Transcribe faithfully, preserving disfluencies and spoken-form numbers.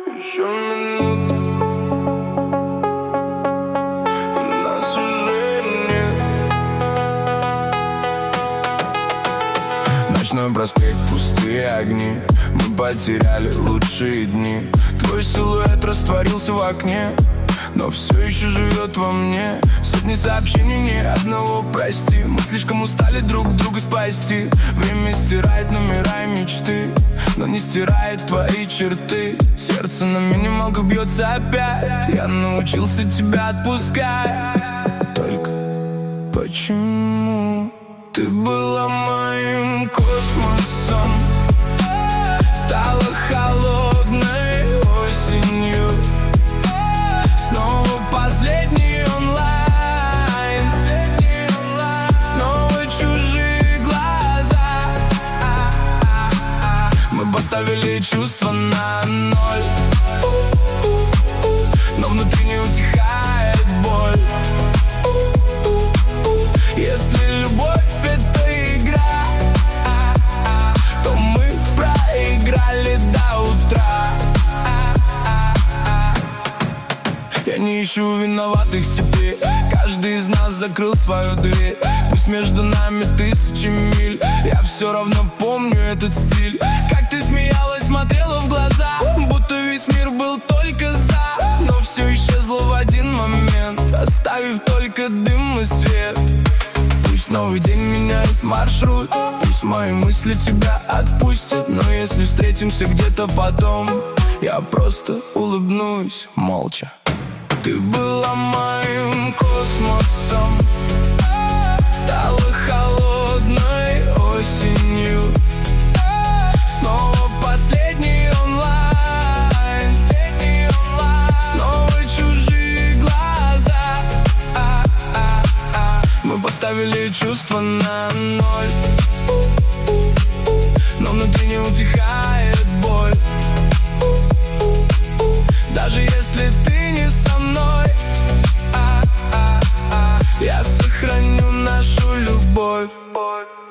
Еще минут, и нас уже нет. Ночной проспект, пустые огни. Мы потеряли лучшие дни. Твой силуэт растворился в окне, но все еще живет во мне. Сотни сообщений, ни одного прости. Мы слишком устали друг друга спасти. Время стирает номера и мечты, но не стирает твои черты. Сердце на минималках бьется опять. Я научился тебя отпускать. Только почему ты была моим космосом, стала холодной осенью, снова последний онлайн, снова чужие глаза. Мы поставили чувства на ноль, но внутри не утихает боль. Если любовь — это игра, то мы проиграли до утра. Я не ищу виноватых теперь. Каждый из нас закрыл свою дверь. Пусть между нами тысячи миль, я все равно помню этот стиль. Как ты смеялась, смотрела в глаза, будто весь мир был только за. Но все исчезло в один момент, оставив только дым и свет. Пусть новый день меняет маршрут, пусть мои мысли тебя отпустят. Но если встретимся где-то потом, я просто улыбнусь молча. Ты была моим космосом, стала холодной осенью, снова последний онлайн, снова чужие глаза. Мы поставили чувства на ноль, но внутри не утихает боль. Даже если ты не со мной, а, а, а, я сохраню нашу любовь.